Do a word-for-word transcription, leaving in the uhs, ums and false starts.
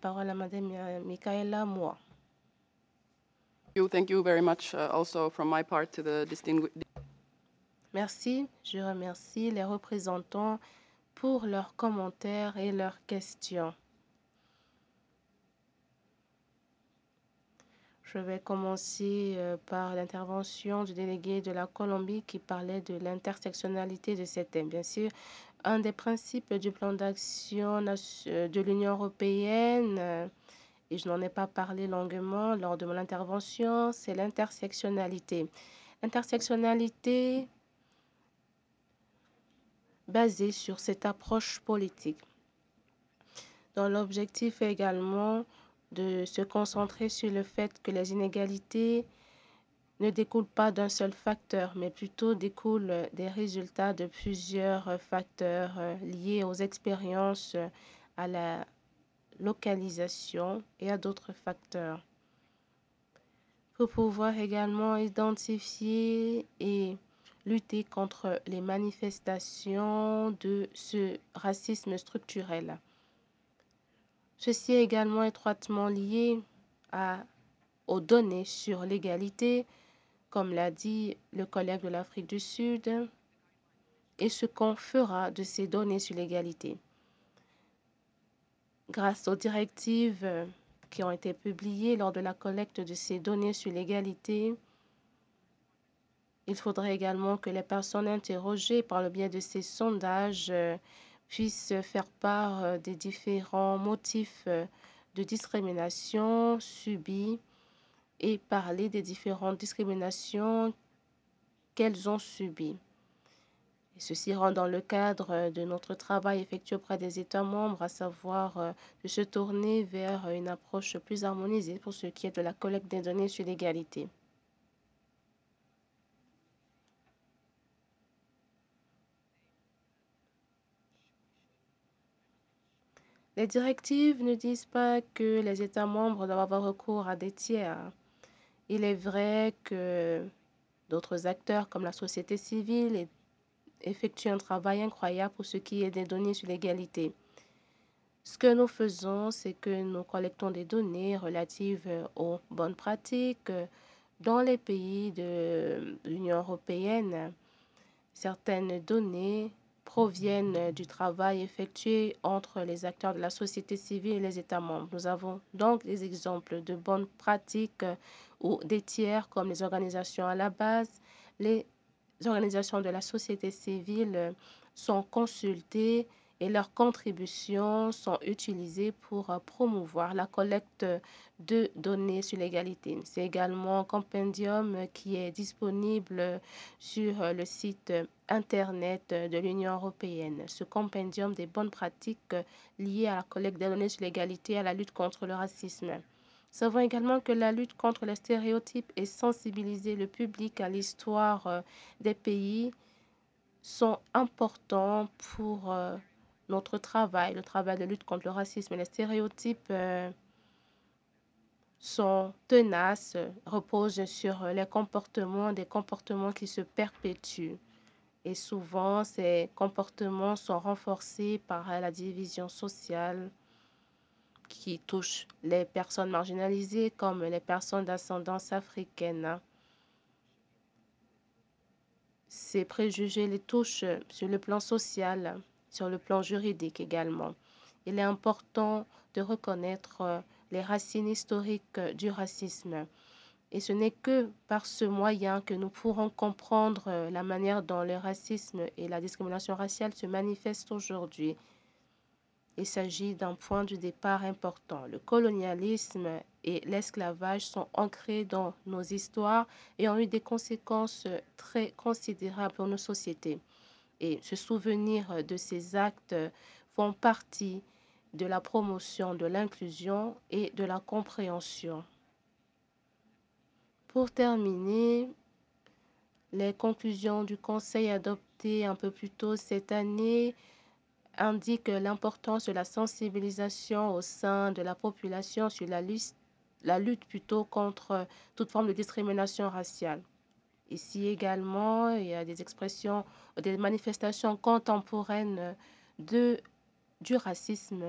parole à Madame euh, Michaela Moua. You, thank you very much uh, also from my part to the distinguished. Merci, je remercie les représentants pour leurs commentaires et leurs questions. Je vais commencer euh, par l'intervention du délégué de la Colombie qui parlait de l'intersectionnalité de ces thèmes. Bien sûr, un des principes du plan d'action de l'Union européenne, euh, et je n'en ai pas parlé longuement lors de mon intervention, c'est l'intersectionnalité. Intersectionnalité basée sur cette approche politique, dont l'objectif est également de se concentrer sur le fait que les inégalités ne découlent pas d'un seul facteur, mais plutôt découlent des résultats de plusieurs facteurs liés aux expériences, à la localisation et à d'autres facteurs. Pour pouvoir également identifier et lutter contre les manifestations de ce racisme structurel. Ceci est également étroitement lié à, aux données sur l'égalité, comme l'a dit le collègue de l'Afrique du Sud, et ce qu'on fera de ces données sur l'égalité. Grâce aux directives qui ont été publiées lors de la collecte de ces données sur l'égalité, il faudrait également que les personnes interrogées par le biais de ces sondages euh, puissent faire part euh, des différents motifs euh, de discrimination subis et parler des différentes discriminations qu'elles ont subies. Et ceci rentre dans le cadre de notre travail effectué auprès des États membres, à savoir euh, de se tourner vers une approche plus harmonisée pour ce qui est de la collecte des données sur l'égalité. Les directives ne disent pas que les États membres doivent avoir recours à des tiers. Il est vrai que d'autres acteurs comme la société civile effectuent un travail incroyable pour ce qui est des données sur l'égalité. Ce que nous faisons, c'est que nous collectons des données relatives aux bonnes pratiques dans les pays de l'Union européenne. Certaines données proviennent du travail effectué entre les acteurs de la société civile et les États membres. Nous avons donc des exemples de bonnes pratiques ou des tiers comme les organisations à la base. Les organisations de la société civile sont consultées et leurs contributions sont utilisées pour promouvoir la collecte de données sur l'égalité. C'est également un compendium qui est disponible sur le site Internet de l'Union européenne. Ce compendium des bonnes pratiques liées à la collecte des données sur l'égalité et à la lutte contre le racisme. Nous savons également que la lutte contre les stéréotypes et sensibiliser le public à l'histoire des pays sont importants pour euh, notre travail, le travail de lutte contre le racisme et les stéréotypes euh, sont tenaces, reposent sur les comportements, des comportements qui se perpétuent. Et souvent, ces comportements sont renforcés par la division sociale qui touche les personnes marginalisées comme les personnes d'ascendance africaine. Ces préjugés les touchent sur le plan social, sur le plan juridique également. Il est important de reconnaître les racines historiques du racisme. Et ce n'est que par ce moyen que nous pourrons comprendre la manière dont le racisme et la discrimination raciale se manifestent aujourd'hui. Il s'agit d'un point de départ important. Le colonialisme et l'esclavage sont ancrés dans nos histoires et ont eu des conséquences très considérables pour nos sociétés. Et se souvenir de ces actes font partie de la promotion de l'inclusion et de la compréhension. Pour terminer, les conclusions du Conseil adoptées un peu plus tôt cette année indique l'importance de la sensibilisation au sein de la population sur la lutte, la lutte plutôt contre toute forme de discrimination raciale. Ici également, il y a des expressions, des manifestations contemporaines de, du racisme